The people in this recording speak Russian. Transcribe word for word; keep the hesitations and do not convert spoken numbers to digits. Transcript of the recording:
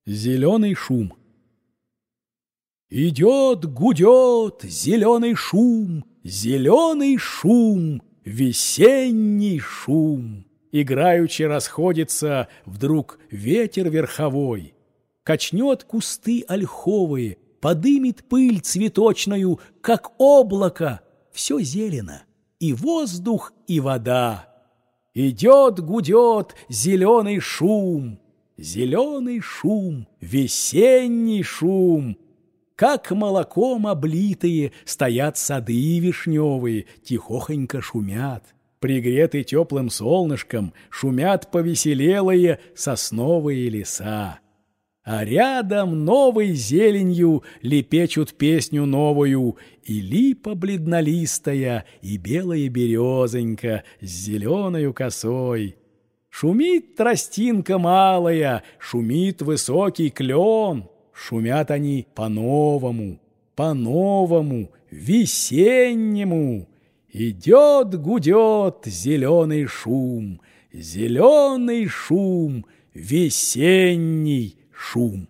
Зеленый шум. Идет, гудет зеленый шум, зеленый шум, весенний шум. Играючи расходится вдруг ветер верховой, качнет кусты ольховые, подымет пыль цветочную, как облако, все зелено, и воздух, и вода. Идет, гудет зеленый шум, зеленый шум, весенний шум. Как молоком облитые стоят сады вишневые, тихохонько шумят. Пригреты теплым солнышком, шумят повеселелые сосновые леса. А рядом новой зеленью лепечут песню новую, и липа бледнолистая, и белая березонька с зеленою косой. Шумит тростинка малая, шумит высокий клен. Шумят они по-новому, по-новому, весеннему. Идет, гудет зеленый шум, зеленый шум, весенний шум.